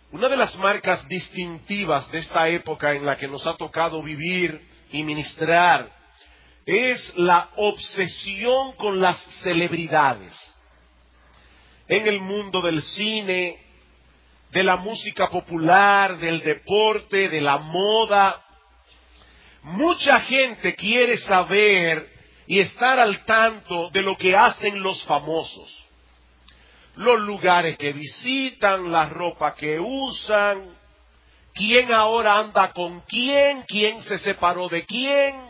Una de las marcas distintivas de esta época en la que nos ha tocado vivir y ministrar es la obsesión con las celebridades. En el mundo del cine, de la música popular, del deporte, de la moda, mucha gente quiere saber y estar al tanto de lo que hacen los famosos. Los lugares que visitan, la ropa que usan, quién ahora anda con quién se separó de quién.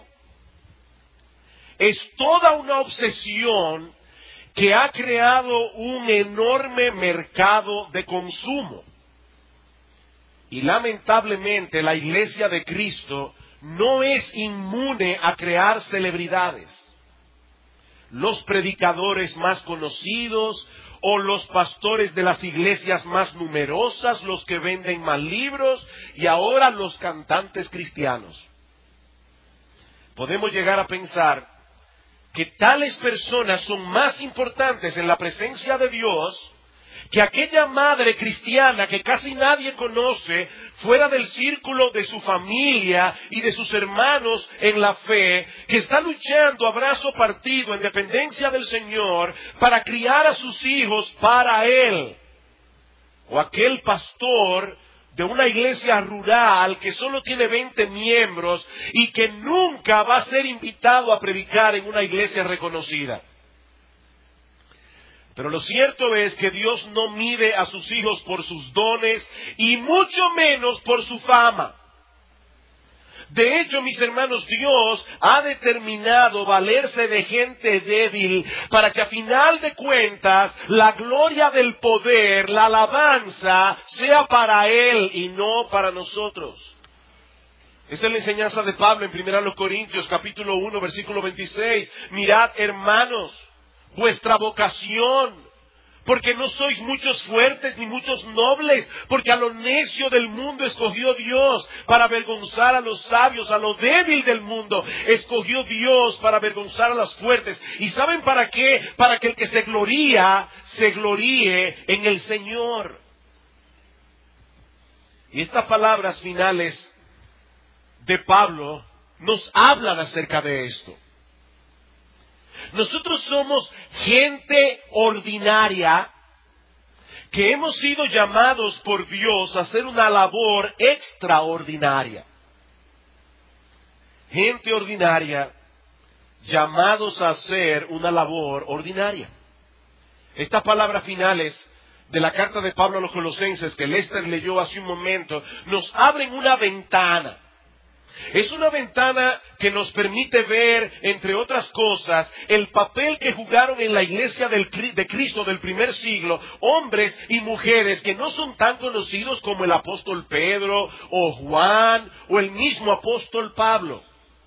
Es toda una obsesión que ha creado un enorme mercado de consumo. Y lamentablemente la Iglesia de Cristo no es inmune a crear celebridades. Los predicadores más conocidos o los pastores de las iglesias más numerosas, los que venden más libros, y ahora los cantantes cristianos. Podemos llegar a pensar que tales personas son más importantes en la presencia de Dios que aquella madre cristiana que casi nadie conoce fuera del círculo de su familia y de sus hermanos en la fe, que está luchando a brazo partido en dependencia del Señor para criar a sus hijos para Él. O aquel pastor de una iglesia rural que solo tiene 20 miembros y que nunca va a ser invitado a predicar en una iglesia reconocida. Pero lo cierto es que Dios no mide a sus hijos por sus dones y mucho menos por su fama. De hecho, mis hermanos, Dios ha determinado valerse de gente débil para que a final de cuentas la gloria del poder, la alabanza, sea para Él y no para nosotros. Esa es la enseñanza de Pablo en 1 Corintios capítulo 1 versículo 26. Mirad, hermanos, vuestra vocación, porque no sois muchos fuertes ni muchos nobles, porque a lo necio del mundo escogió Dios para avergonzar a los sabios, a lo débil del mundo escogió Dios para avergonzar a los fuertes. ¿Y saben para qué? Para que el que se gloríe en el Señor. Y estas palabras finales de Pablo nos hablan acerca de esto. Nosotros somos gente ordinaria que hemos sido llamados por Dios a hacer una labor extraordinaria. Gente ordinaria llamados a hacer una labor ordinaria. Estas palabras finales de la carta de Pablo a los Colosenses que Lester leyó hace un momento nos abren una ventana. Es una ventana que nos permite ver, entre otras cosas, el papel que jugaron en la iglesia de Cristo del primer siglo, hombres y mujeres que no son tan conocidos como el apóstol Pedro o Juan o el mismo apóstol Pablo.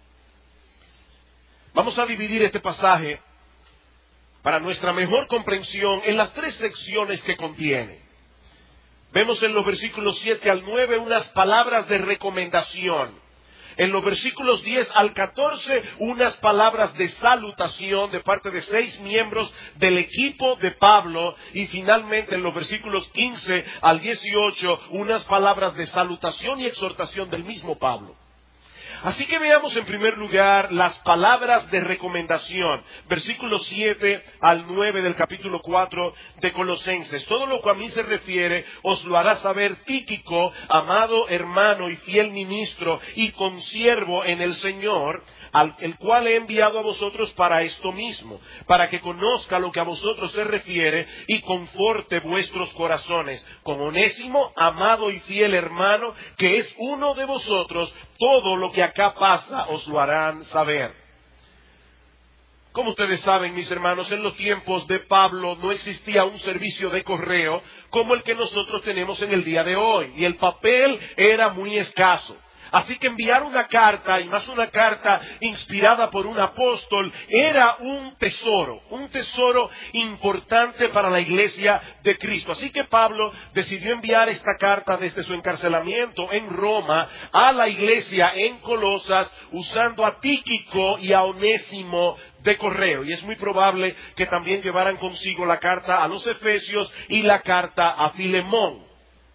Vamos a dividir este pasaje para nuestra mejor comprensión en las 3 secciones que contiene. Vemos en los versículos 7 al 9 unas palabras de recomendación. En los versículos 10 al 14, unas palabras de salutación de parte de 6 miembros del equipo de Pablo. Y finalmente en los versículos 15 al 18, unas palabras de salutación y exhortación del mismo Pablo. Así que veamos en primer lugar las palabras de recomendación. Versículos 7 al 9 del capítulo 4 de Colosenses. Todo lo que a mí se refiere os lo hará saber Tíquico, amado hermano y fiel ministro y consiervo en el Señor, el cual he enviado a vosotros para esto mismo, para que conozca lo que a vosotros se refiere y conforte vuestros corazones. Con Onésimo, amado y fiel hermano, que es uno de vosotros, todo lo que acá pasa os lo harán saber. Como ustedes saben, mis hermanos, en los tiempos de Pablo no existía un servicio de correo como el que nosotros tenemos en el día de hoy, y el papel era muy escaso. Así que enviar una carta, y más una carta inspirada por un apóstol, era un tesoro importante para la iglesia de Cristo. Así que Pablo decidió enviar esta carta desde su encarcelamiento en Roma a la iglesia en Colosas, usando a Tíquico y a Onésimo de correo. Y es muy probable que también llevaran consigo la carta a los Efesios y la carta a Filemón.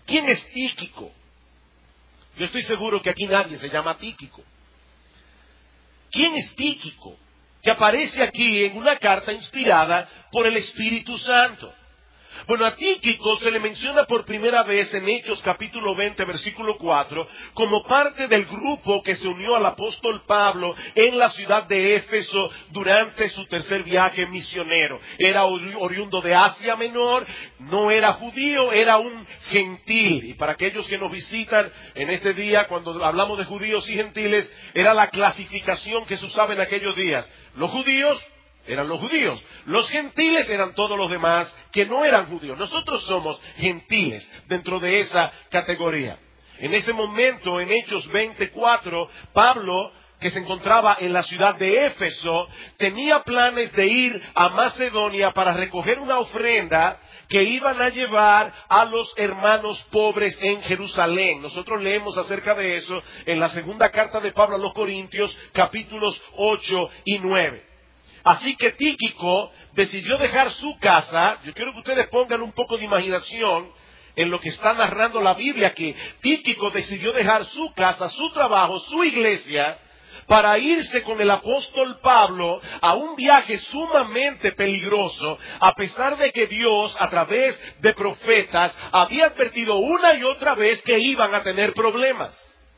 ¿Quién es Tíquico? Yo estoy seguro que aquí nadie se llama Tíquico. ¿Quién es Tíquico? Que aparece aquí en una carta inspirada por el Espíritu Santo. Bueno, a Tíquico se le menciona por primera vez en Hechos capítulo 20, versículo 4, como parte del grupo que se unió al apóstol Pablo en la ciudad de Éfeso durante su tercer viaje misionero. Era oriundo de Asia Menor, no era judío, era un gentil. Y para aquellos que nos visitan en este día, cuando hablamos de judíos y gentiles, era la clasificación que se usaba en aquellos días. Los judíos eran los judíos. Los gentiles eran todos los demás que no eran judíos. Nosotros somos gentiles dentro de esa categoría. En ese momento, en Hechos 24, Pablo, que se encontraba en la ciudad de Éfeso, tenía planes de ir a Macedonia para recoger una ofrenda que iban a llevar a los hermanos pobres en Jerusalén. Nosotros leemos acerca de eso en la segunda carta de Pablo a los Corintios, capítulos 8 y 9. Así que Tíquico decidió dejar su casa. Yo quiero que ustedes pongan un poco de imaginación en lo que está narrando la Biblia, que Tíquico decidió dejar su casa, su trabajo, su iglesia, para irse con el apóstol Pablo a un viaje sumamente peligroso, a pesar de que Dios, a través de profetas, había advertido una y otra vez que iban a tener problemas.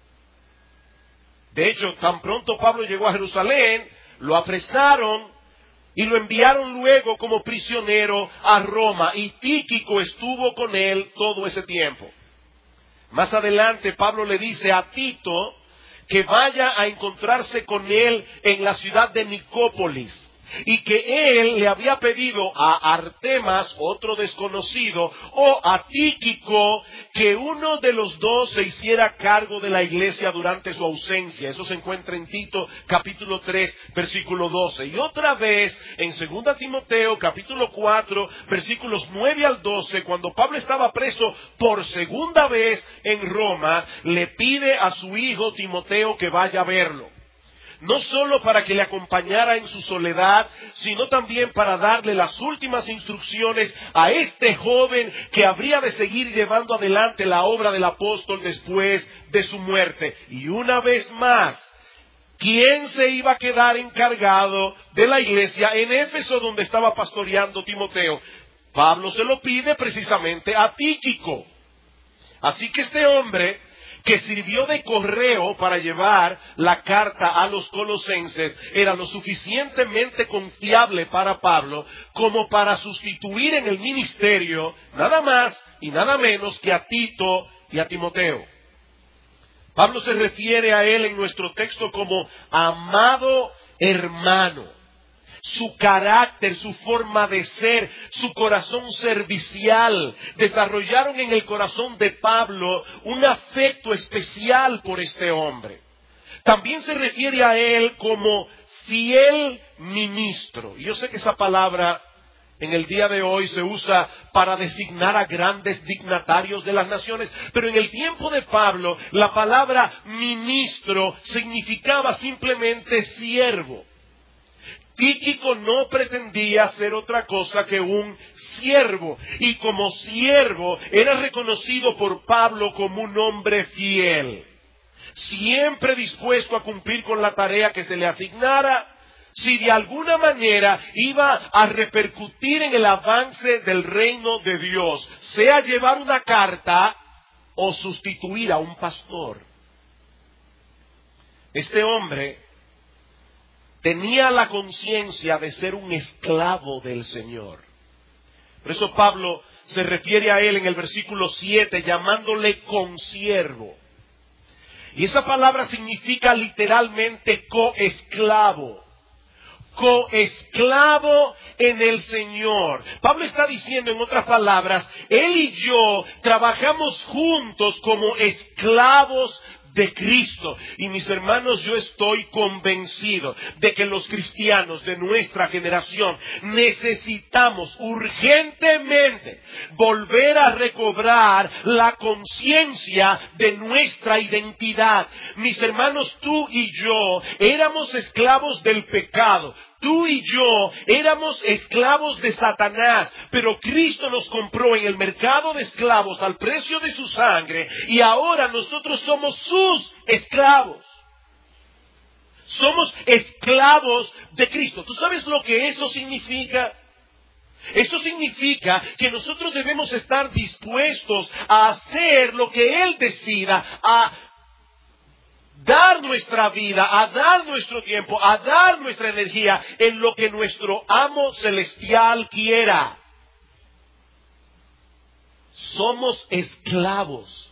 De hecho, tan pronto Pablo llegó a Jerusalén, lo apresaron y lo enviaron luego como prisionero a Roma, y Tíquico estuvo con él todo ese tiempo. Más adelante Pablo le dice a Tito que vaya a encontrarse con él en la ciudad de Nicópolis, y que él le había pedido a Artemas, otro desconocido, o a Tíquico, que uno de los dos se hiciera cargo de la iglesia durante su ausencia. Eso se encuentra en Tito capítulo 3, versículo 12. Y otra vez en 2 Timoteo capítulo 4, versículos 9 al 12, cuando Pablo estaba preso por segunda vez en Roma, le pide a su hijo Timoteo que vaya a verlo. No solo para que le acompañara en su soledad, sino también para darle las últimas instrucciones a este joven que habría de seguir llevando adelante la obra del apóstol después de su muerte. Y una vez más, ¿quién se iba a quedar encargado de la iglesia en Éfeso, donde estaba pastoreando Timoteo? Pablo se lo pide precisamente a Tíquico. Así que este hombre, que sirvió de correo para llevar la carta a los colosenses, era lo suficientemente confiable para Pablo como para sustituir en el ministerio nada más y nada menos que a Tito y a Timoteo. Pablo se refiere a él en nuestro texto como amado hermano. Su carácter, su forma de ser, su corazón servicial, desarrollaron en el corazón de Pablo un afecto especial por este hombre. También se refiere a él como fiel ministro. Y yo sé que esa palabra en el día de hoy se usa para designar a grandes dignatarios de las naciones, pero en el tiempo de Pablo la palabra ministro significaba simplemente siervo. Tíquico no pretendía ser otra cosa que un siervo, y como siervo era reconocido por Pablo como un hombre fiel, siempre dispuesto a cumplir con la tarea que se le asignara, si de alguna manera iba a repercutir en el avance del reino de Dios, sea llevar una carta o sustituir a un pastor. Este hombre tenía la conciencia de ser un esclavo del Señor. Por eso Pablo se refiere a él en el versículo 7 llamándole consiervo. Y esa palabra significa literalmente coesclavo. Coesclavo en el Señor. Pablo está diciendo, en otras palabras, él y yo trabajamos juntos como esclavos de Cristo. Y mis hermanos, yo estoy convencido de que los cristianos de nuestra generación necesitamos urgentemente volver a recobrar la conciencia de nuestra identidad. Mis hermanos, tú y yo éramos esclavos del pecado. tú y yo éramos esclavos de Satanás, pero Cristo nos compró en el mercado de esclavos al precio de su sangre y ahora nosotros somos sus esclavos. Somos esclavos de Cristo. ¿Tú sabes lo que eso significa? Esto significa que nosotros debemos estar dispuestos a hacer lo que Él decida, a dar nuestra vida, a dar nuestro tiempo, a dar nuestra energía en lo que nuestro amo celestial quiera. Somos esclavos.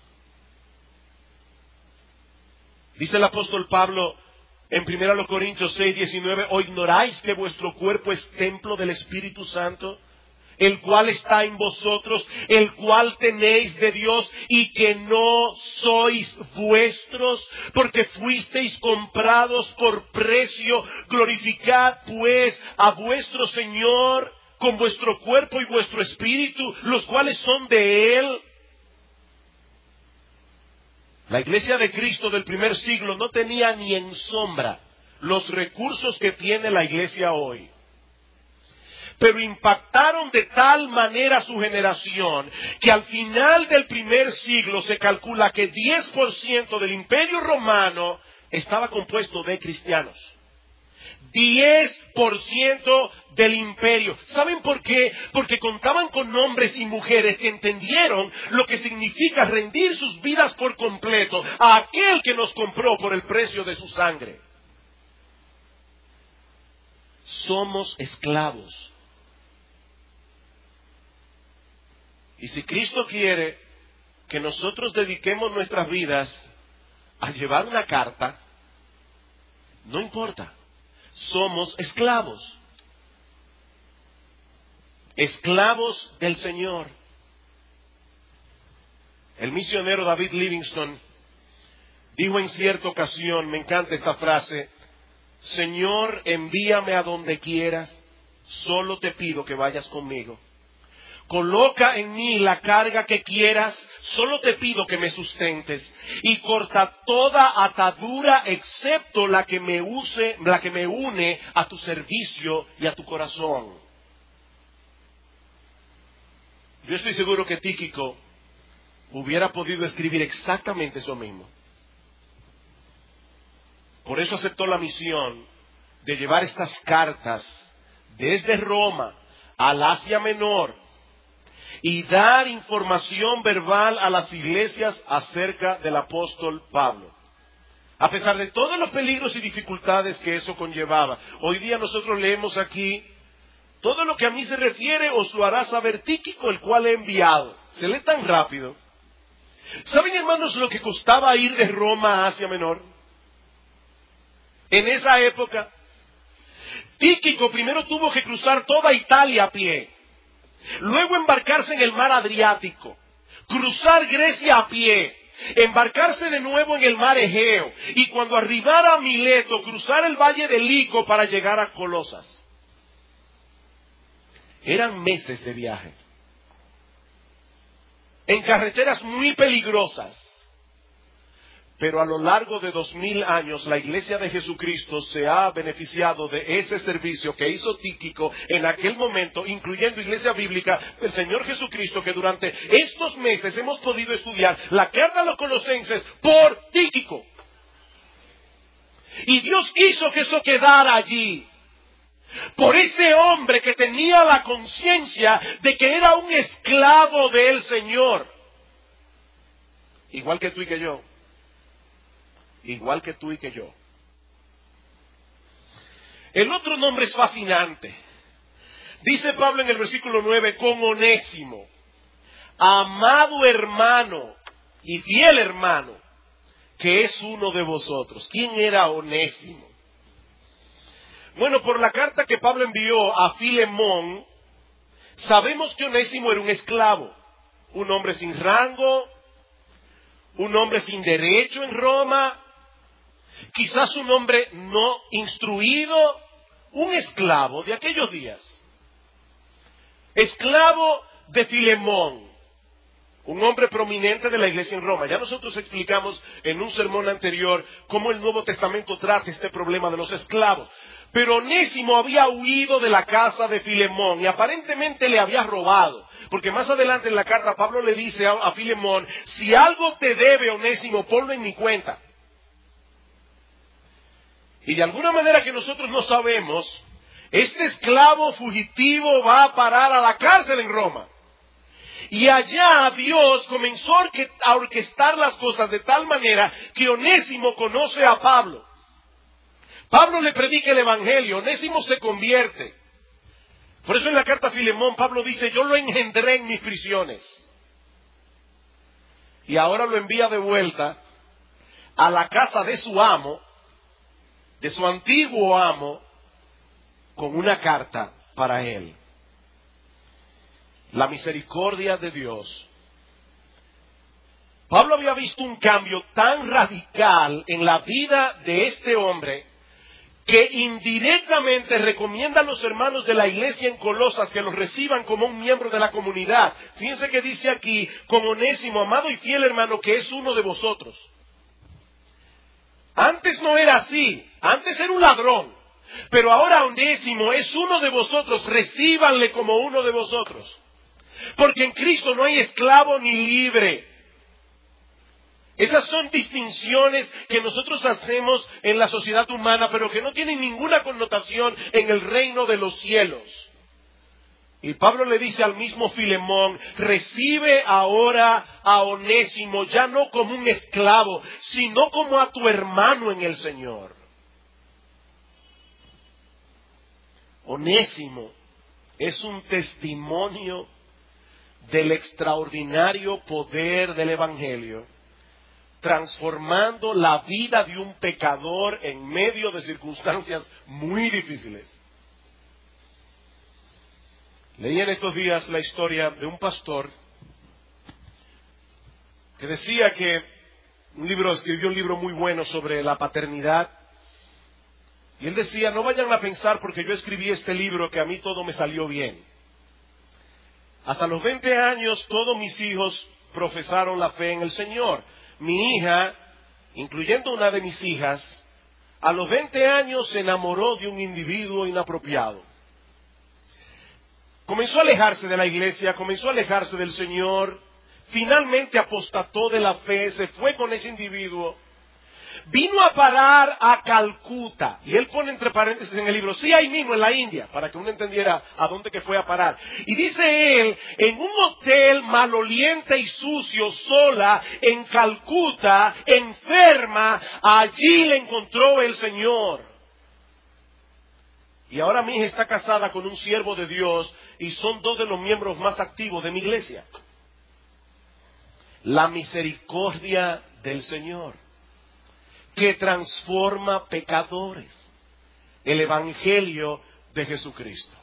Dice el apóstol Pablo en 1 Corintios 6:19, ¿o ignoráis que vuestro cuerpo es templo del Espíritu Santo, el cual está en vosotros, el cual tenéis de Dios, y que no sois vuestros, porque fuisteis comprados por precio? Glorificad pues a vuestro Señor con vuestro cuerpo y vuestro espíritu, los cuales son de Él. La iglesia de Cristo del primer siglo no tenía ni en sombra los recursos que tiene la iglesia hoy. Pero impactaron de tal manera su generación que al final del primer siglo se calcula que 10% del imperio romano estaba compuesto de cristianos. 10% del imperio. ¿Saben por qué? Porque contaban con hombres y mujeres que entendieron lo que significa rendir sus vidas por completo a aquel que nos compró por el precio de su sangre. Somos esclavos. Y si Cristo quiere que nosotros dediquemos nuestras vidas a llevar una carta, no importa. Somos esclavos. Esclavos del Señor. El misionero David Livingstone dijo en cierta ocasión, me encanta esta frase: Señor, envíame a donde quieras, solo te pido que vayas conmigo. Coloca en mí la carga que quieras, solo te pido que me sustentes. Y corta toda atadura excepto la que me une a tu servicio y a tu corazón. Yo estoy seguro que Tíquico hubiera podido escribir exactamente eso mismo. Por eso aceptó la misión de llevar estas cartas desde Roma al Asia Menor y dar información verbal a las iglesias acerca del apóstol Pablo. A pesar de todos los peligros y dificultades que eso conllevaba, hoy día nosotros leemos aquí: todo lo que a mí se refiere os lo hará saber Tíquico, el cual he enviado. Se lee tan rápido. ¿Saben, hermanos, lo que costaba ir de Roma a Asia Menor? En esa época, Tíquico primero tuvo que cruzar toda Italia a pie. Luego embarcarse en el mar Adriático, cruzar Grecia a pie, embarcarse de nuevo en el mar Egeo y cuando arribara a Mileto, cruzar el valle de Lico para llegar a Colosas. Eran meses de viaje, en carreteras muy peligrosas. Pero a lo largo de 2000 años, la Iglesia de Jesucristo se ha beneficiado de ese servicio que hizo Tíquico en aquel momento, incluyendo Iglesia Bíblica del Señor Jesucristo, que durante estos meses hemos podido estudiar la carta a los Colosenses por Tíquico. Y Dios quiso que eso quedara allí. Por ese hombre que tenía la conciencia de que era un esclavo del Señor. Igual que tú y que yo. Igual que tú y que yo. El otro nombre es fascinante. Dice Pablo en el versículo 9, con Onésimo, amado hermano y fiel hermano, que es uno de vosotros. ¿Quién era Onésimo? Bueno, por la carta que Pablo envió a Filemón, sabemos que Onésimo era un esclavo, un hombre sin rango, un hombre sin derecho en Roma, quizás un hombre no instruido, un esclavo de aquellos días. Esclavo de Filemón, un hombre prominente de la iglesia en Roma. Ya nosotros explicamos en un sermón anterior cómo el Nuevo Testamento trata este problema de los esclavos. Pero Onésimo había huido de la casa de Filemón y aparentemente le había robado. Porque más adelante en la carta Pablo le dice a Filemón, si algo te debe Onésimo, ponlo en mi cuenta. Y de alguna manera que nosotros no sabemos, este esclavo fugitivo va a parar a la cárcel en Roma. Y allá Dios comenzó a orquestar las cosas de tal manera que Onésimo conoce a Pablo. Pablo le predica el evangelio, Onésimo se convierte. Por eso en la carta a Filemón Pablo dice, yo lo engendré en mis prisiones. Y ahora lo envía de vuelta a la casa de su amo, de su antiguo amo, con una carta para él. La misericordia de Dios. Pablo había visto un cambio tan radical en la vida de este hombre que indirectamente recomienda a los hermanos de la iglesia en Colosas que los reciban como un miembro de la comunidad. Fíjense que dice aquí, con Onésimo, amado y fiel hermano, que es uno de vosotros. Antes no era así, antes era un ladrón, pero ahora Onésimo es uno de vosotros, recíbanle como uno de vosotros. Porque en Cristo no hay esclavo ni libre. Esas son distinciones que nosotros hacemos en la sociedad humana, pero que no tienen ninguna connotación en el reino de los cielos. Y Pablo le dice al mismo Filemón, recibe ahora a Onésimo, ya no como un esclavo, sino como a tu hermano en el Señor. Onésimo es un testimonio del extraordinario poder del Evangelio, transformando la vida de un pecador en medio de circunstancias muy difíciles. Leí en estos días la historia de un pastor que decía que escribió un libro muy bueno sobre la paternidad. Y él decía, no vayan a pensar porque yo escribí este libro que a mí todo me salió bien. Hasta los 20 años todos mis hijos profesaron la fe en el Señor. Mi hija, incluyendo una de mis hijas, a los 20 años se enamoró de un individuo inapropiado. Comenzó a alejarse de la iglesia, comenzó a alejarse del Señor, finalmente apostató de la fe, se fue con ese individuo, vino a parar a Calcuta, y él pone entre paréntesis en el libro, sí, ahí mismo en la India, para que uno entendiera a dónde que fue a parar. Y dice él, en un hotel maloliente y sucio, sola, en Calcuta, enferma, allí le encontró el Señor. Y ahora mi hija está casada con un siervo de Dios, y son dos de los miembros más activos de mi iglesia. La misericordia del Señor, que transforma pecadores. El Evangelio de Jesucristo.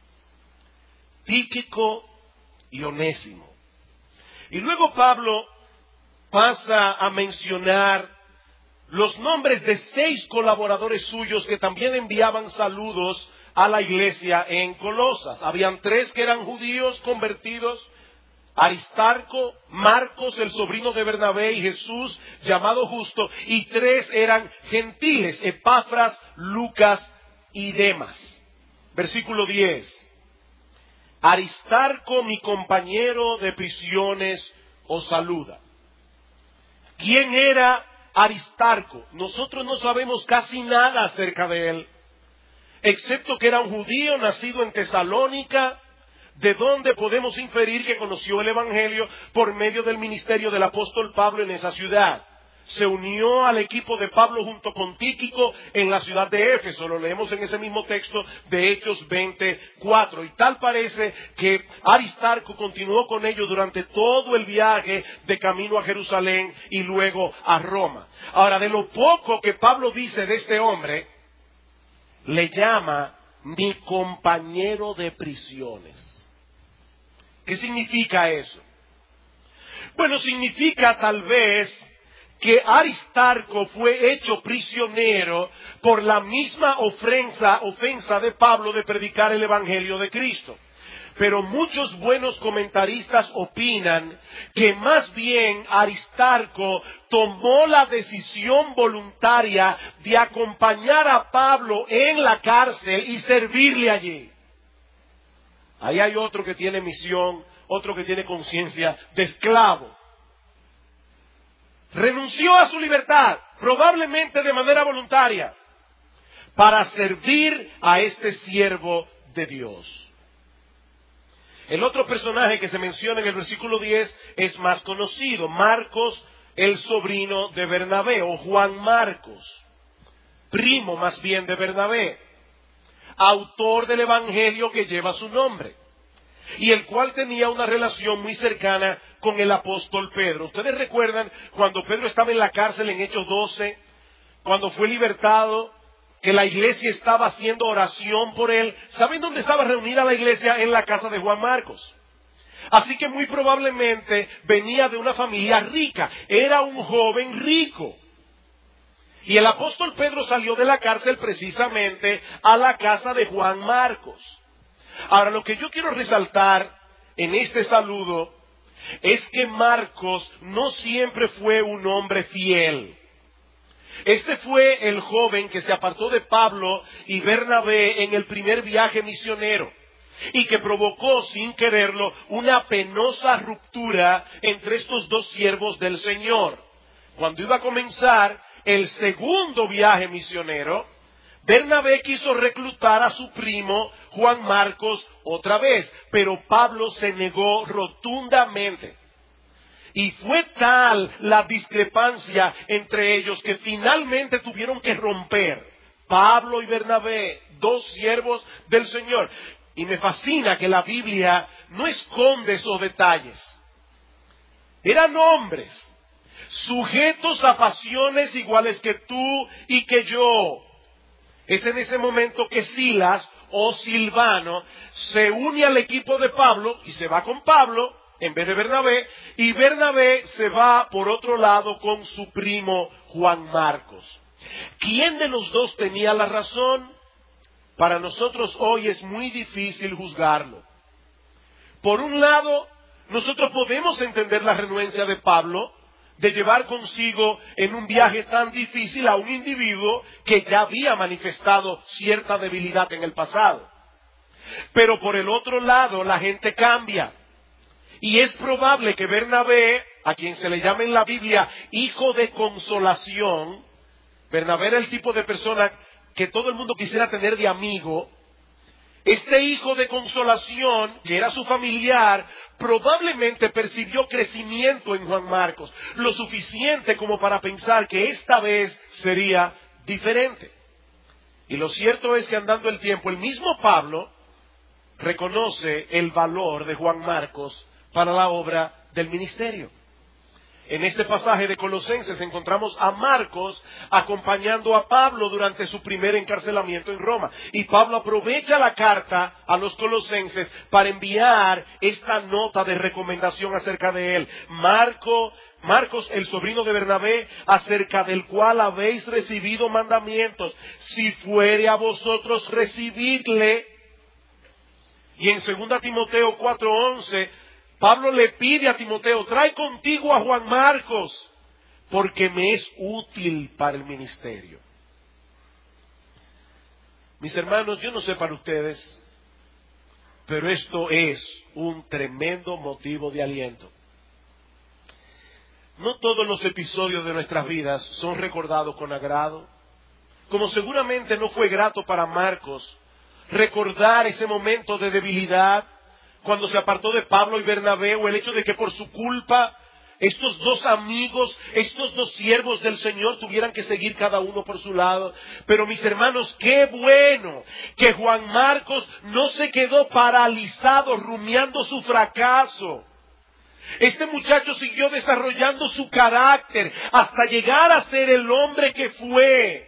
Tíquico y Onésimo. Y luego Pablo pasa a mencionar los nombres de 6 colaboradores suyos que también enviaban saludos a la iglesia en Colosas. Habían 3 que eran judíos convertidos, Aristarco, Marcos, el sobrino de Bernabé, y Jesús, llamado Justo, y 3 eran gentiles, Epafras, Lucas y Demas. Versículo 10. Aristarco, mi compañero de prisiones, os saluda. ¿Quién era Aristarco? Nosotros no sabemos casi nada acerca de él, excepto que era un judío nacido en Tesalónica, de donde podemos inferir que conoció el Evangelio por medio del ministerio del apóstol Pablo en esa ciudad. Se unió al equipo de Pablo junto con Tíquico en la ciudad de Éfeso. Lo leemos en ese mismo texto de Hechos 24. Y tal parece que Aristarco continuó con ellos durante todo el viaje de camino a Jerusalén y luego a Roma. Ahora, de lo poco que Pablo dice de este hombre, le llama mi compañero de prisiones. ¿Qué significa eso? Bueno, significa tal vez que Aristarco fue hecho prisionero por la misma ofensa de Pablo de predicar el Evangelio de Cristo. Pero muchos buenos comentaristas opinan que más bien Aristarco tomó la decisión voluntaria de acompañar a Pablo en la cárcel y servirle allí. Ahí hay otro que tiene misión, otro que tiene conciencia de esclavo. Renunció a su libertad, probablemente de manera voluntaria, para servir a este siervo de Dios. El otro personaje que se menciona en el versículo 10 es más conocido, Marcos, el sobrino de Bernabé, o Juan Marcos, primo más bien de Bernabé, autor del evangelio que lleva su nombre, y el cual tenía una relación muy cercana con el apóstol Pedro. Ustedes recuerdan cuando Pedro estaba en la cárcel en Hechos 12, cuando fue libertado, que la iglesia estaba haciendo oración por él. ¿Saben dónde estaba reunida la iglesia? En la casa de Juan Marcos. Así que muy probablemente venía de una familia rica, era un joven rico. Y el apóstol Pedro salió de la cárcel precisamente a la casa de Juan Marcos. Ahora, lo que yo quiero resaltar en este saludo es que Marcos no siempre fue un hombre fiel. Este fue el joven que se apartó de Pablo y Bernabé en el primer viaje misionero y que provocó sin quererlo una penosa ruptura entre estos dos siervos del Señor. Cuando iba a comenzar el segundo viaje misionero, Bernabé quiso reclutar a su primo Juan Marcos otra vez, pero Pablo se negó rotundamente. Y fue tal la discrepancia entre ellos que finalmente tuvieron que romper. Pablo y Bernabé, dos siervos del Señor. Y me fascina que la Biblia no esconde esos detalles. Eran hombres, sujetos a pasiones iguales que tú y que yo. Es en ese momento que Silas o Silvano se une al equipo de Pablo y se va con Pablo en vez de Bernabé, y Bernabé se va por otro lado con su primo Juan Marcos. ¿Quién de los dos tenía la razón? Para nosotros hoy es muy difícil juzgarlo. Por un lado, nosotros podemos entender la renuencia de Pablo de llevar consigo en un viaje tan difícil a un individuo que ya había manifestado cierta debilidad en el pasado. Pero por el otro lado, la gente cambia. Y es probable que Bernabé, a quien se le llama en la Biblia hijo de consolación, Bernabé era el tipo de persona que todo el mundo quisiera tener de amigo. Este hijo de consolación, que era su familiar, probablemente percibió crecimiento en Juan Marcos, lo suficiente como para pensar que esta vez sería diferente. Y lo cierto es que andando el tiempo, el mismo Pablo reconoce el valor de Juan Marcos para la obra del ministerio. En este pasaje de Colosenses encontramos a Marcos acompañando a Pablo durante su primer encarcelamiento en Roma. Y Pablo aprovecha la carta a los colosenses para enviar esta nota de recomendación acerca de él. Marcos, el sobrino de Bernabé, acerca del cual habéis recibido mandamientos. Si fuere a vosotros recibidle. Y en 2 Timoteo 4:11, Pablo le pide a Timoteo, trae contigo a Juan Marcos, porque me es útil para el ministerio. Mis hermanos, yo no sé para ustedes, pero esto es un tremendo motivo de aliento. No todos los episodios de nuestras vidas son recordados con agrado, como seguramente no fue grato para Marcos recordar ese momento de debilidad, cuando se apartó de Pablo y Bernabé, o el hecho de que por su culpa estos dos amigos, estos dos siervos del Señor tuvieran que seguir cada uno por su lado. Pero mis hermanos, qué bueno que Juan Marcos no se quedó paralizado rumiando su fracaso. Este muchacho siguió desarrollando su carácter hasta llegar a ser el hombre que fue.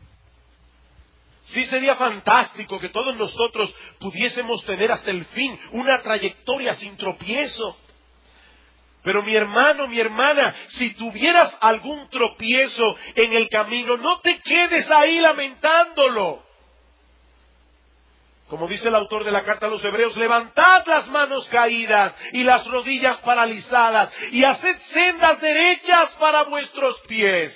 Sí, sería fantástico que todos nosotros pudiésemos tener hasta el fin una trayectoria sin tropiezo. Pero mi hermano, mi hermana, si tuvieras algún tropiezo en el camino, no te quedes ahí lamentándolo. Como dice el autor de la carta a los Hebreos, levantad las manos caídas y las rodillas paralizadas y haced sendas derechas para vuestros pies.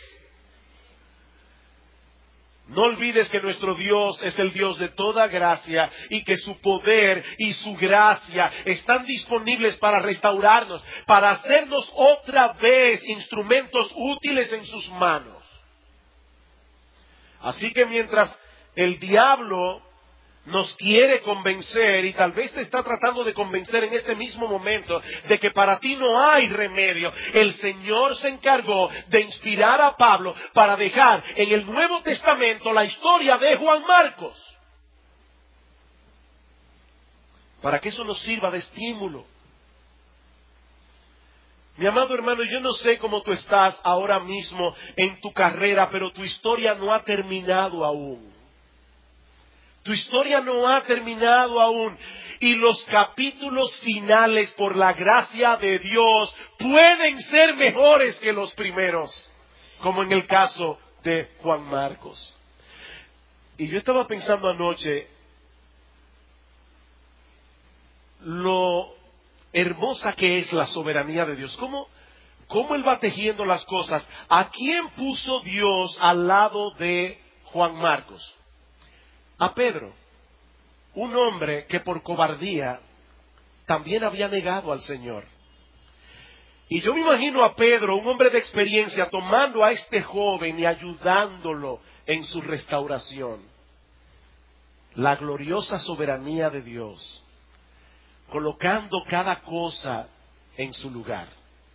No olvides que nuestro Dios es el Dios de toda gracia y que su poder y su gracia están disponibles para restaurarnos, para hacernos otra vez instrumentos útiles en sus manos. Así que mientras el diablo nos quiere convencer, y tal vez te está tratando de convencer en este mismo momento, de que para ti no hay remedio, el Señor se encargó de inspirar a Pablo para dejar en el Nuevo Testamento la historia de Juan Marcos, para que eso nos sirva de estímulo. Mi amado hermano, yo no sé cómo tú estás ahora mismo en tu carrera, pero tu historia no ha terminado aún. Tu historia no ha terminado aún. Y los capítulos finales, por la gracia de Dios, pueden ser mejores que los primeros, como en el caso de Juan Marcos. Y yo estaba pensando anoche lo hermosa que es la soberanía de Dios. ¿Cómo Él va tejiendo las cosas? ¿A quién puso Dios al lado de Juan Marcos? A Pedro, un hombre que por cobardía también había negado al Señor. Y yo me imagino a Pedro, un hombre de experiencia, tomando a este joven y ayudándolo en su restauración. La gloriosa soberanía de Dios, colocando cada cosa en su lugar.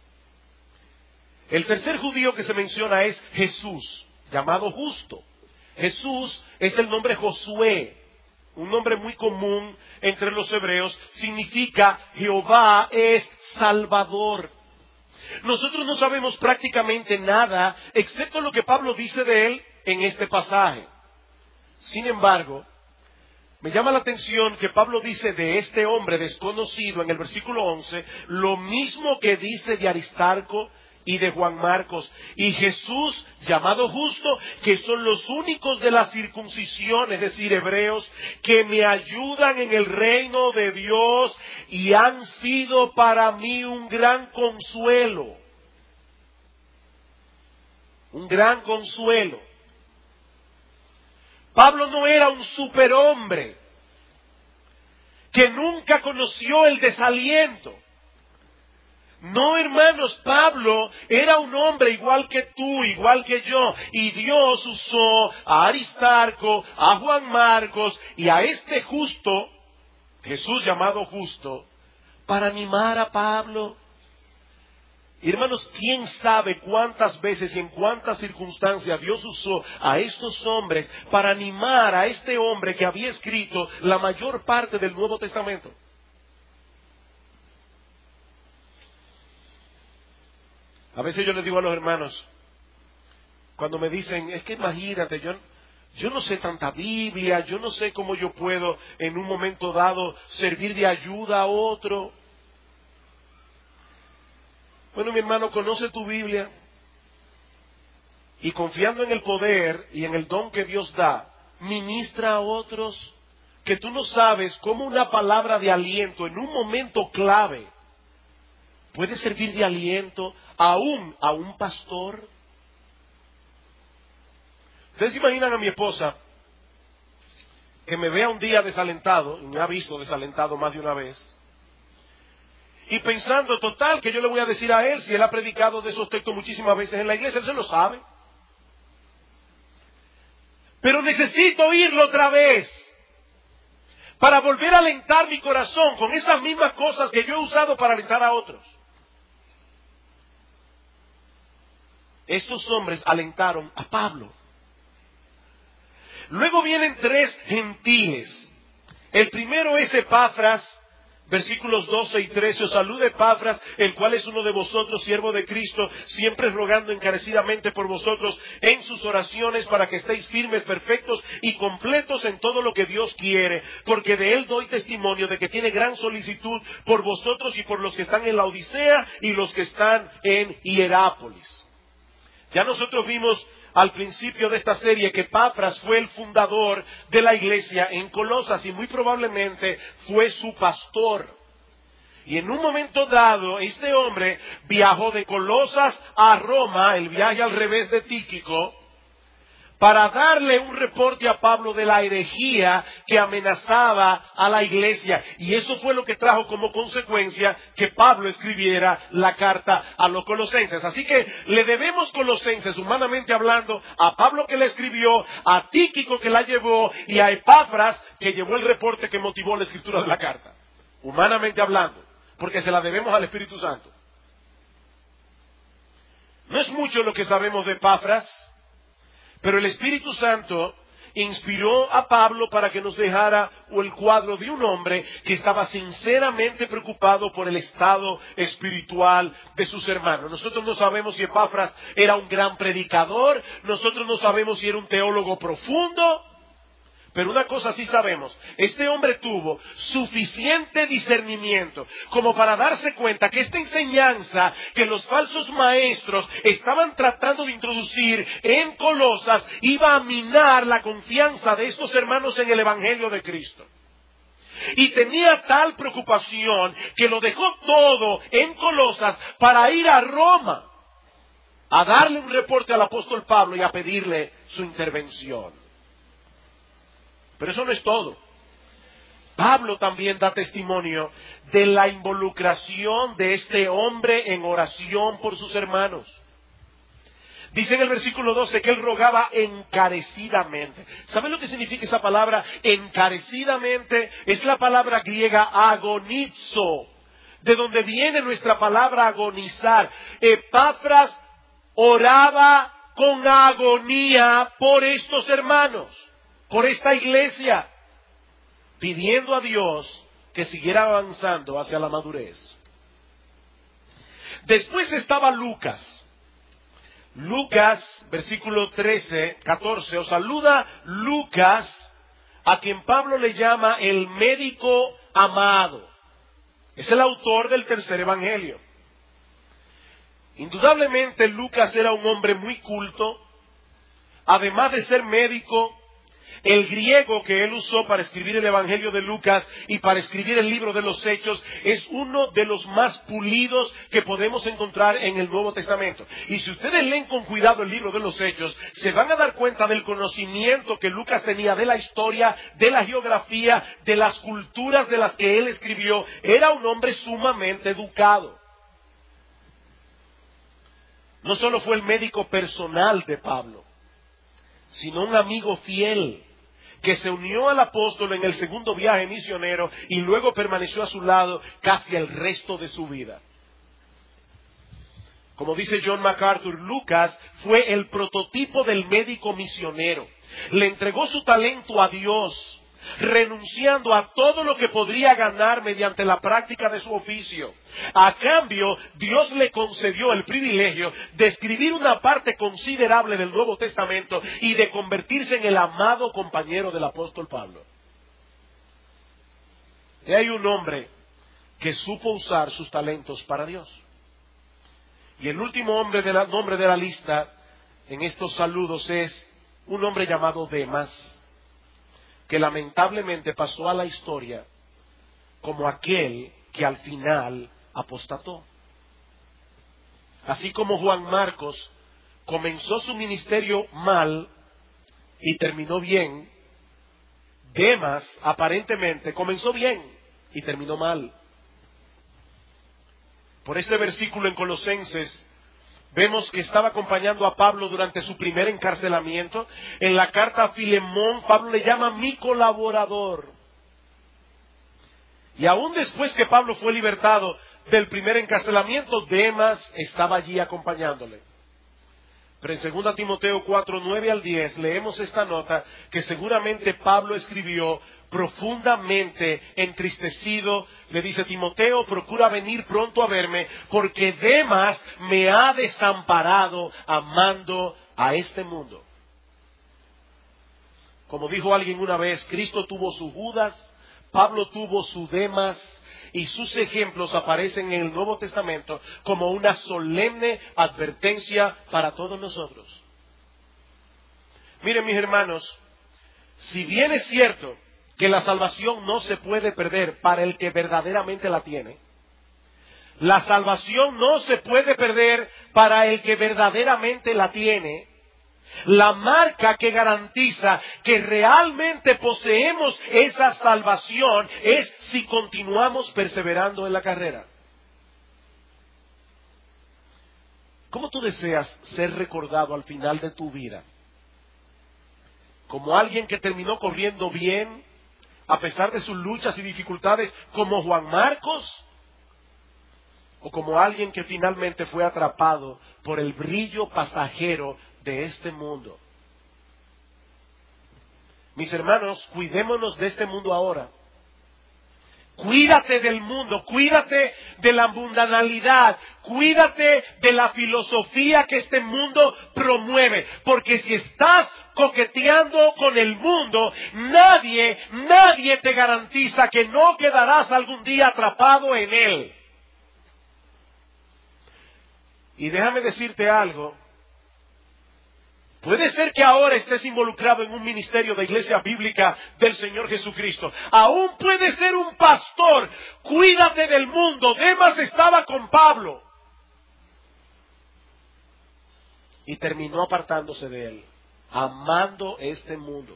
El tercer judío que se menciona es Jesús, llamado Justo. Jesús es el nombre Josué, un nombre muy común entre los hebreos, significa Jehová es Salvador. Nosotros no sabemos prácticamente nada, excepto lo que Pablo dice de él en este pasaje. Sin embargo, me llama la atención que Pablo dice de este hombre desconocido en el versículo 11, lo mismo que dice de Aristarco y de Juan Marcos, y Jesús, llamado Justo, que son los únicos de la circuncisión, es decir, hebreos, que me ayudan en el reino de Dios y han sido para mí un gran consuelo. Un gran consuelo. Pablo no era un superhombre que nunca conoció el desaliento. No, hermanos, Pablo era un hombre igual que tú, igual que yo, y Dios usó a Aristarco, a Juan Marcos y a este Justo, Jesús llamado Justo, para animar a Pablo. Y hermanos, ¿quién sabe cuántas veces y en cuántas circunstancias Dios usó a estos hombres para animar a este hombre que había escrito la mayor parte del Nuevo Testamento? A veces yo les digo a los hermanos, cuando me dicen, es que imagínate, yo no sé tanta Biblia, yo no sé cómo yo puedo en un momento dado servir de ayuda a otro. Bueno, mi hermano, conoce tu Biblia y confiando en el poder y en el don que Dios da, ministra a otros, que tú no sabes cómo una palabra de aliento en un momento clave puede servir de aliento aún a un pastor. Ustedes se imaginan a mi esposa que me vea un día desalentado, y me ha visto desalentado más de una vez, y pensando, total, que yo le voy a decir a él si él ha predicado de esos textos muchísimas veces en la iglesia, él se lo sabe. Pero necesito oírlo otra vez para volver a alentar mi corazón con esas mismas cosas que yo he usado para alentar a otros. Estos hombres alentaron a Pablo. Luego vienen tres gentiles. El primero es Epafras, versículos 12 y 13. Os saluda Epafras, el cual es uno de vosotros, siervo de Cristo, siempre rogando encarecidamente por vosotros en sus oraciones, para que estéis firmes, perfectos y completos en todo lo que Dios quiere, porque de él doy testimonio de que tiene gran solicitud por vosotros y por los que están en la Odisea y los que están en Hierápolis. Ya nosotros vimos al principio de esta serie que Epafras fue el fundador de la iglesia en Colosas y muy probablemente fue su pastor. Y en un momento dado, este hombre viajó de Colosas a Roma, el viaje al revés de Tíquico, para darle un reporte a Pablo de la herejía que amenazaba a la iglesia. Y eso fue lo que trajo como consecuencia que Pablo escribiera la carta a los colosenses. Así que le debemos Colosenses, humanamente hablando, a Pablo que la escribió, a Tíquico que la llevó y a Epafras que llevó el reporte que motivó la escritura de la carta. Humanamente hablando, porque se la debemos al Espíritu Santo. No es mucho lo que sabemos de Epafras, pero el Espíritu Santo inspiró a Pablo para que nos dejara el cuadro de un hombre que estaba sinceramente preocupado por el estado espiritual de sus hermanos. Nosotros no sabemos si Epafras era un gran predicador, nosotros no sabemos si era un teólogo profundo, pero una cosa sí sabemos, este hombre tuvo suficiente discernimiento como para darse cuenta que esta enseñanza que los falsos maestros estaban tratando de introducir en Colosas iba a minar la confianza de estos hermanos en el Evangelio de Cristo. Y tenía tal preocupación que lo dejó todo en Colosas para ir a Roma a darle un reporte al apóstol Pablo y a pedirle su intervención. Pero eso no es todo. Pablo también da testimonio de la involucración de este hombre en oración por sus hermanos. Dice en el versículo 12 que él rogaba encarecidamente. ¿Saben lo que significa esa palabra encarecidamente? Es la palabra griega agonizo, de donde viene nuestra palabra agonizar. Epafras oraba con agonía por estos hermanos, por esta iglesia, pidiendo a Dios que siguiera avanzando hacia la madurez. Después estaba Lucas. Lucas, versículo 14, os saluda Lucas, a quien Pablo le llama el médico amado. Es el autor del tercer evangelio. Indudablemente Lucas era un hombre muy culto. Además de ser médico, el griego que él usó para escribir el Evangelio de Lucas y para escribir el libro de los Hechos es uno de los más pulidos que podemos encontrar en el Nuevo Testamento. Y si ustedes leen con cuidado el libro de los Hechos, se van a dar cuenta del conocimiento que Lucas tenía de la historia, de la geografía, de las culturas de las que él escribió. Era un hombre sumamente educado. No solo fue el médico personal de Pablo, sino un amigo fiel que se unió al apóstol en el segundo viaje misionero y luego permaneció a su lado casi el resto de su vida. Como dice John MacArthur, Lucas fue el prototipo del médico misionero. Le entregó su talento a Dios, renunciando a todo lo que podría ganar mediante la práctica de su oficio. A cambio, Dios le concedió el privilegio de escribir una parte considerable del Nuevo Testamento y de convertirse en el amado compañero del apóstol Pablo. Y hay un hombre que supo usar sus talentos para Dios. Y el último nombre de la lista en estos saludos es un hombre llamado Demas, que lamentablemente pasó a la historia como aquel que al final apostató. Así como Juan Marcos comenzó su ministerio mal y terminó bien, Demas aparentemente comenzó bien y terminó mal. Por este versículo en Colosenses vemos que estaba acompañando a Pablo durante su primer encarcelamiento. En la carta a Filemón, Pablo le llama mi colaborador. Y aún después que Pablo fue libertado del primer encarcelamiento, Demas estaba allí acompañándole. Pero en 2 Timoteo 4, 9 al 10 leemos esta nota que seguramente Pablo escribió profundamente entristecido. Le dice: Timoteo, procura venir pronto a verme, porque Demas me ha desamparado amando a este mundo. Como dijo alguien una vez, Cristo tuvo su Judas, Pablo tuvo su Demas, y sus ejemplos aparecen en el Nuevo Testamento como una solemne advertencia para todos nosotros. Miren, mis hermanos, si bien es cierto que la salvación no se puede perder para el que verdaderamente la tiene, la salvación no se puede perder para el que verdaderamente la tiene. La marca que garantiza que realmente poseemos esa salvación es si continuamos perseverando en la carrera. ¿Cómo tú deseas ser recordado al final de tu vida? ¿Como alguien que terminó corriendo bien a pesar de sus luchas y dificultades, como Juan Marcos? ¿O como alguien que finalmente fue atrapado por el brillo pasajero de este mundo? Mis hermanos, cuidémonos de este mundo ahora. Cuídate del mundo, cuídate de la mundanalidad, cuídate de la filosofía que este mundo promueve. Porque si estás coqueteando con el mundo, nadie te garantiza que no quedarás algún día atrapado en él. Y déjame decirte algo. Puede ser que ahora estés involucrado en un ministerio de iglesia bíblica del Señor Jesucristo. Aún puede ser un pastor. Cuídate del mundo. Demas estaba con Pablo. Y terminó apartándose de él, amando este mundo.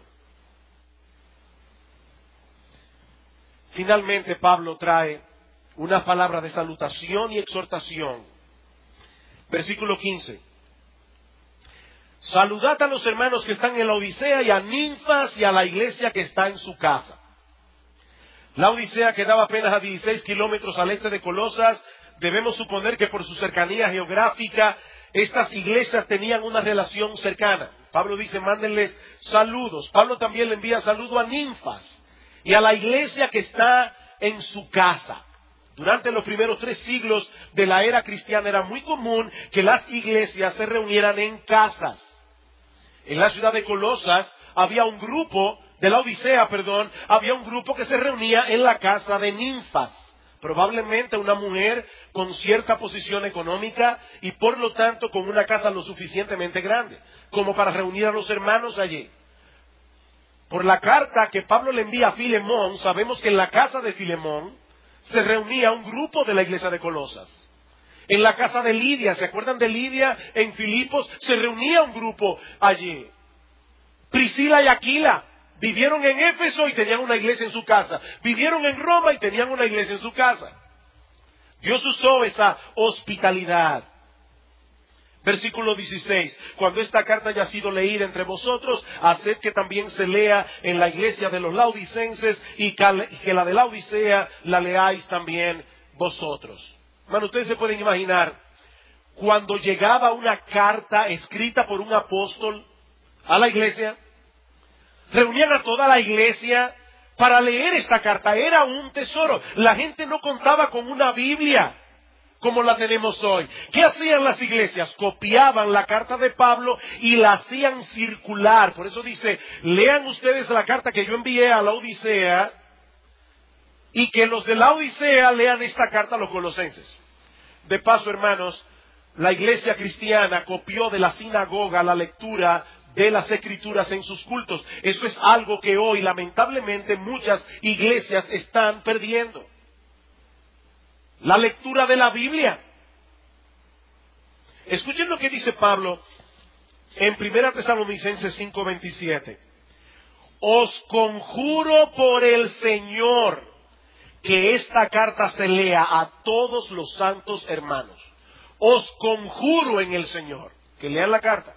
Finalmente Pablo trae una palabra de salutación y exhortación. Versículo 15. Saludad a los hermanos que están en la Odisea y a Ninfas y a la iglesia que está en su casa. La Odisea quedaba apenas a 16 kilómetros al este de Colosas. Debemos suponer que por su cercanía geográfica, estas iglesias tenían una relación cercana. Pablo dice, mándenles saludos. Pablo también le envía saludo a Ninfas y a la iglesia que está en su casa. Durante los primeros 3 siglos de la era cristiana era muy común que las iglesias se reunieran en casas. En la ciudad de Colosas había un grupo, de la Odisea, había un grupo que se reunía en la casa de Ninfas. Probablemente una mujer con cierta posición económica y por lo tanto con una casa lo suficientemente grande como para reunir a los hermanos allí. Por la carta que Pablo le envía a Filemón, sabemos que en la casa de Filemón se reunía un grupo de la iglesia de Colosas. En la casa de Lidia, ¿se acuerdan de Lidia? En Filipos se reunía un grupo allí. Priscila y Aquila vivieron en Éfeso y tenían una iglesia en su casa. Vivieron en Roma y tenían una iglesia en su casa. Dios usó esa hospitalidad. Versículo 16. Cuando esta carta haya sido leída entre vosotros, haced que también se lea en la iglesia de los laodicenses y que la de la Odisea la leáis también vosotros. Bueno, ustedes se pueden imaginar, cuando llegaba una carta escrita por un apóstol a la iglesia, reunían a toda la iglesia para leer esta carta. Era un tesoro. La gente no contaba con una Biblia como la tenemos hoy. ¿Qué hacían las iglesias? Copiaban la carta de Pablo y la hacían circular. Por eso dice, lean ustedes la carta que yo envié a la Odisea y que los de la Odisea lean esta carta a los colosenses. De paso, hermanos, la iglesia cristiana copió de la sinagoga la lectura de las escrituras en sus cultos. Eso es algo que hoy, lamentablemente, muchas iglesias están perdiendo. La lectura de la Biblia. Escuchen lo que dice Pablo en 1 Tesalonicenses 5:27. Os conjuro por el Señor que esta carta se lea a todos los santos hermanos. Os conjuro en el Señor que lean la carta.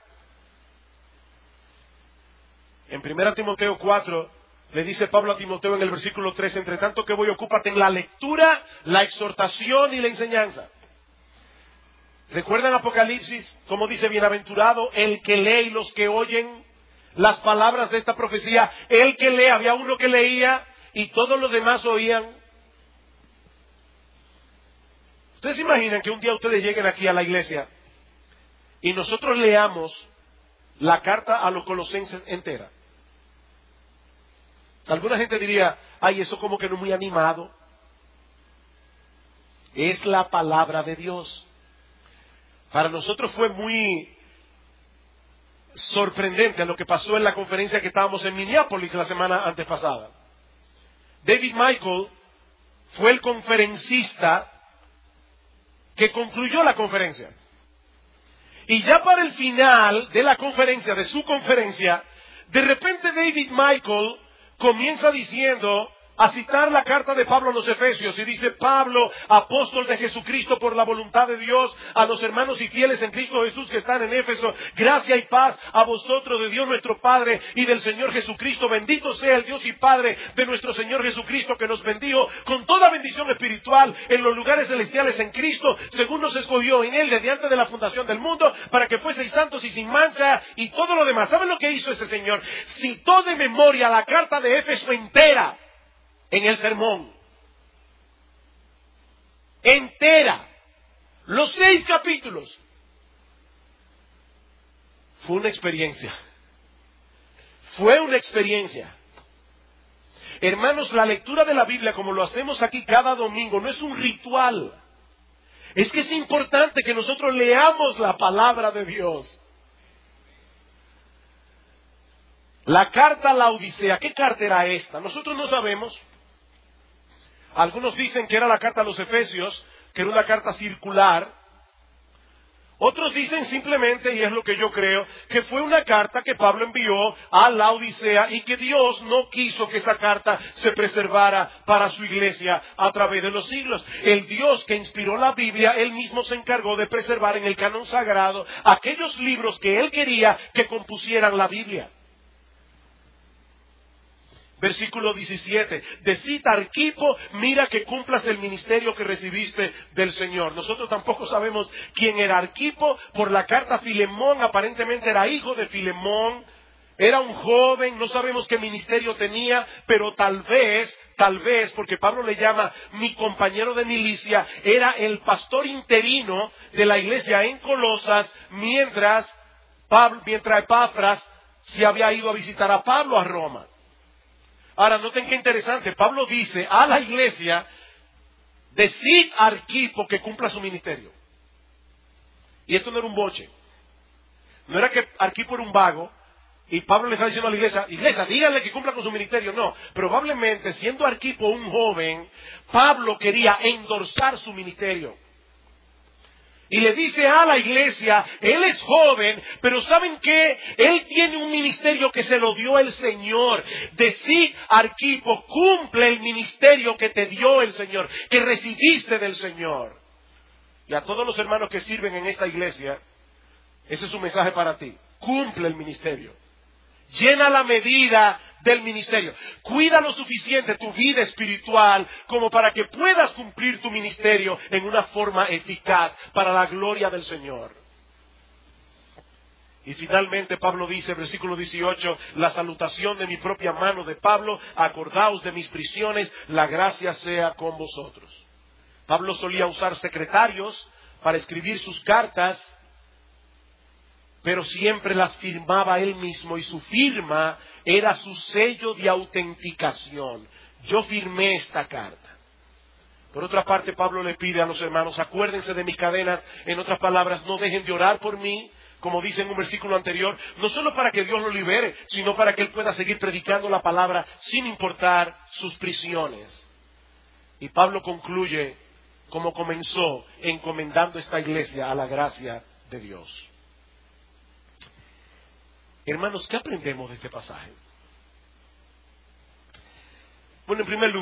En 1 Timoteo 4 le dice Pablo a Timoteo en el versículo 3, entre tanto que voy, ocúpate en la lectura, la exhortación y la enseñanza. ¿Recuerdan Apocalipsis? Como dice, bienaventurado el que lee y los que oyen las palabras de esta profecía. El que lee, había uno que leía y todos los demás oían. ¿Ustedes se imaginan que un día ustedes lleguen aquí a la iglesia y nosotros leamos la carta a los colosenses entera? Alguna gente diría, ay, eso como que no es muy animado. Es la palabra de Dios. Para nosotros fue muy sorprendente a lo que pasó en la conferencia que estábamos en Minneapolis la semana antepasada. David Michael fue el conferencista que concluyó la conferencia. Y ya para el final de la conferencia, de su conferencia, de repente David Michael comienza diciendo, a citar la carta de Pablo a los Efesios, y dice: Pablo, apóstol de Jesucristo por la voluntad de Dios, a los hermanos y fieles en Cristo Jesús que están en Éfeso, gracia y paz a vosotros de Dios nuestro Padre y del Señor Jesucristo. Bendito sea el Dios y Padre de nuestro Señor Jesucristo, que nos bendijo con toda bendición espiritual en los lugares celestiales en Cristo, según nos escogió en Él desde antes de la fundación del mundo, para que fueseis santos y sin mancha, y todo lo demás. ¿Saben lo que hizo ese señor? Citó de memoria la carta de Éfeso entera en el sermón. Entera. Los 6 capítulos. Fue una experiencia. Fue una experiencia. Hermanos, la lectura de la Biblia, como lo hacemos aquí cada domingo, no es un ritual. Es que es importante que nosotros leamos la palabra de Dios. La carta a la Odisea. ¿Qué carta era esta? Nosotros no sabemos. Algunos dicen que era la carta a los Efesios, que era una carta circular. Otros dicen simplemente, y es lo que yo creo, que fue una carta que Pablo envió a la Odisea y que Dios no quiso que esa carta se preservara para su iglesia a través de los siglos. El Dios que inspiró la Biblia, Él mismo se encargó de preservar en el canon sagrado aquellos libros que Él quería que compusieran la Biblia. Versículo 17. Decid a Arquipo, mira que cumplas el ministerio que recibiste del Señor. Nosotros tampoco sabemos quién era Arquipo. Por la carta a Filemón, aparentemente era hijo de Filemón. Era un joven, no sabemos qué ministerio tenía, pero tal vez, porque Pablo le llama mi compañero de milicia, era el pastor interino de la iglesia en Colosas, mientras Epafras se había ido a visitar a Pablo a Roma. Ahora, noten qué interesante. Pablo dice a la iglesia: decid a Arquipo que cumpla su ministerio. Y esto no era un boche. No era que Arquipo era un vago y Pablo le está diciendo a la iglesia, díganle que cumpla con su ministerio. No, probablemente siendo Arquipo un joven, Pablo quería endorsar su ministerio. Y le dice a la iglesia, él es joven, pero ¿saben qué? Él tiene un ministerio que se lo dio el Señor. Decid, Arquipo, cumple el ministerio que te dio el Señor, que recibiste del Señor. Y a todos los hermanos que sirven en esta iglesia, ese es un mensaje para ti. Cumple el ministerio. Llena la medida del ministerio. Cuida lo suficiente tu vida espiritual como para que puedas cumplir tu ministerio en una forma eficaz para la gloria del Señor. Y finalmente Pablo dice, versículo 18, la salutación de mi propia mano de Pablo, acordaos de mis prisiones, la gracia sea con vosotros. Pablo solía usar secretarios para escribir sus cartas, pero siempre las firmaba él mismo y su firma era su sello de autenticación. Yo firmé esta carta. Por otra parte, Pablo le pide a los hermanos, acuérdense de mis cadenas. En otras palabras, no dejen de orar por mí, como dice en un versículo anterior, no solo para que Dios lo libere, sino para que él pueda seguir predicando la palabra sin importar sus prisiones. Y Pablo concluye como comenzó, encomendando esta iglesia a la gracia de Dios. Hermanos, ¿qué aprendemos de este pasaje? Bueno, en primer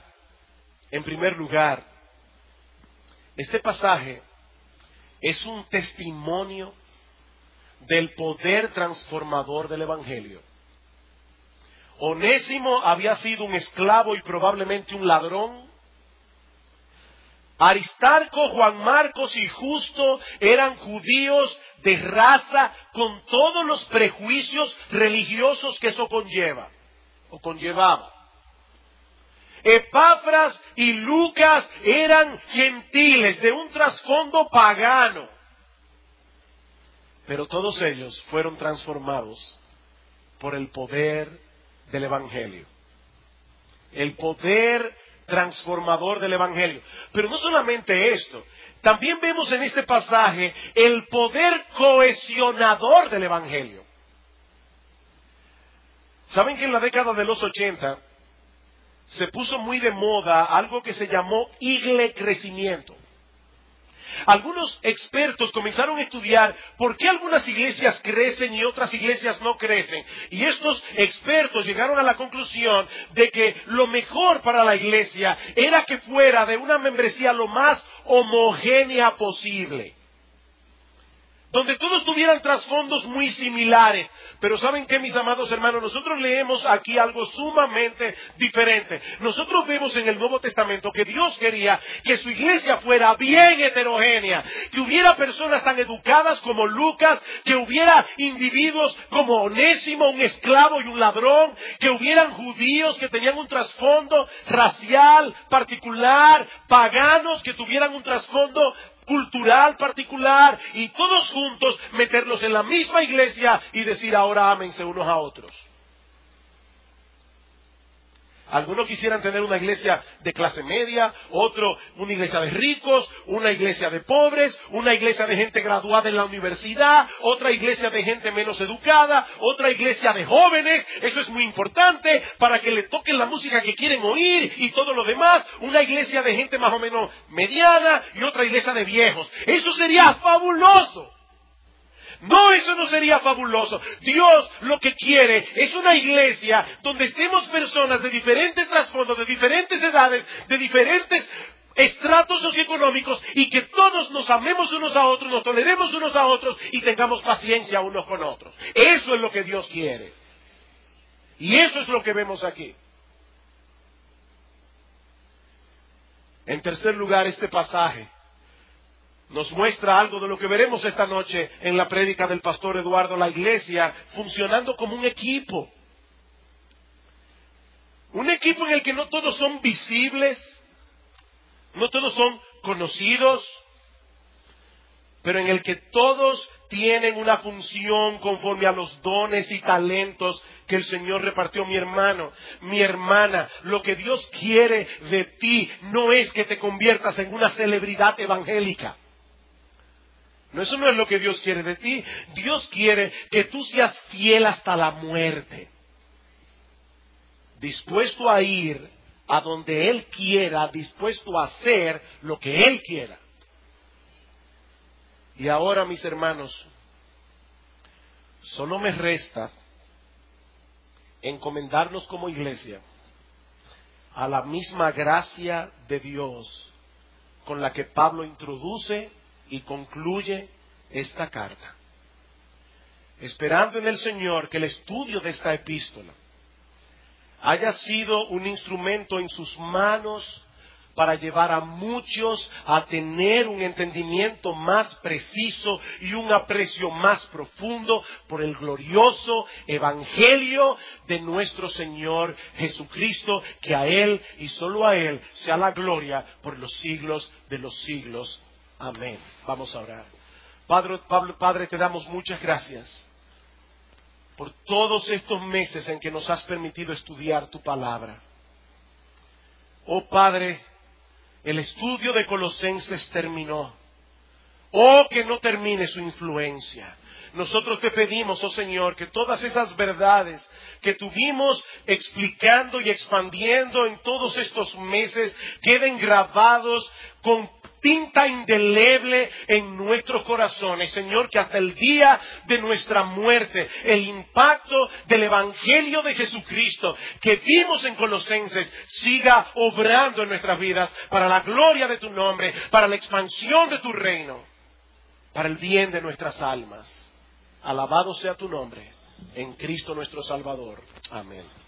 lugar, este pasaje es un testimonio del poder transformador del Evangelio. Onésimo había sido un esclavo y probablemente un ladrón. Aristarco, Juan Marcos y Justo eran judíos de raza con todos los prejuicios religiosos que eso conllevaba. Epafras y Lucas eran gentiles de un trasfondo pagano. Pero todos ellos fueron transformados por el poder del Evangelio. El poder transformador del Evangelio. Pero no solamente esto, también vemos en este pasaje el poder cohesionador del Evangelio. ¿Saben que en la década de los 80 se puso muy de moda algo que se llamó iglecrecimiento? Algunos expertos comenzaron a estudiar por qué algunas iglesias crecen y otras iglesias no crecen. Y estos expertos llegaron a la conclusión de que lo mejor para la iglesia era que fuera de una membresía lo más homogénea posible, donde todos tuvieran trasfondos muy similares. Pero ¿saben qué, mis amados hermanos? Nosotros leemos aquí algo sumamente diferente. Nosotros vemos en el Nuevo Testamento que Dios quería que su iglesia fuera bien heterogénea, que hubiera personas tan educadas como Lucas, que hubiera individuos como Onésimo, un esclavo y un ladrón, que hubieran judíos que tenían un trasfondo racial particular, paganos que tuvieran un trasfondo cultural particular, y todos juntos meterlos en la misma iglesia y decir: ahora ámense unos a otros. Algunos quisieran tener una iglesia de clase media, otro una iglesia de ricos, una iglesia de pobres, una iglesia de gente graduada en la universidad, otra iglesia de gente menos educada, otra iglesia de jóvenes. Eso es muy importante para que le toquen la música que quieren oír y todo lo demás. Una iglesia de gente más o menos mediana y otra iglesia de viejos. Eso sería fabuloso. No, eso no sería fabuloso. Dios lo que quiere es una iglesia donde estemos personas de diferentes trasfondos, de diferentes edades, de diferentes estratos socioeconómicos, y que todos nos amemos unos a otros, nos toleremos unos a otros y tengamos paciencia unos con otros. Eso es lo que Dios quiere. Y eso es lo que vemos aquí. En tercer lugar, este pasaje nos muestra algo de lo que veremos esta noche en la prédica del pastor Eduardo: la iglesia funcionando como un equipo. Un equipo en el que no todos son visibles, no todos son conocidos, pero en el que todos tienen una función conforme a los dones y talentos que el Señor repartió. Mi hermano, mi hermana, lo que Dios quiere de ti no es que te conviertas en una celebridad evangélica. No, eso no es lo que Dios quiere de ti. Dios quiere que tú seas fiel hasta la muerte, dispuesto a ir a donde Él quiera, dispuesto a hacer lo que Él quiera. Y ahora, mis hermanos, solo me resta encomendarnos como iglesia a la misma gracia de Dios con la que Pablo introduce y concluye esta carta, esperando en el Señor que el estudio de esta epístola haya sido un instrumento en sus manos para llevar a muchos a tener un entendimiento más preciso y un aprecio más profundo por el glorioso evangelio de nuestro Señor Jesucristo, que a Él y solo a Él sea la gloria por los siglos de los siglos. Amén. Vamos a orar. Padre, te damos muchas gracias por todos estos meses en que nos has permitido estudiar tu palabra. Oh Padre, el estudio de Colosenses terminó. Oh, que no termine su influencia. Nosotros te pedimos, oh Señor, que todas esas verdades que tuvimos explicando y expandiendo en todos estos meses queden grabados con tinta indeleble en nuestros corazones, Señor, que hasta el día de nuestra muerte el impacto del Evangelio de Jesucristo que vimos en Colosenses siga obrando en nuestras vidas para la gloria de tu nombre, para la expansión de tu reino, para el bien de nuestras almas. Alabado sea tu nombre, en Cristo nuestro Salvador. Amén.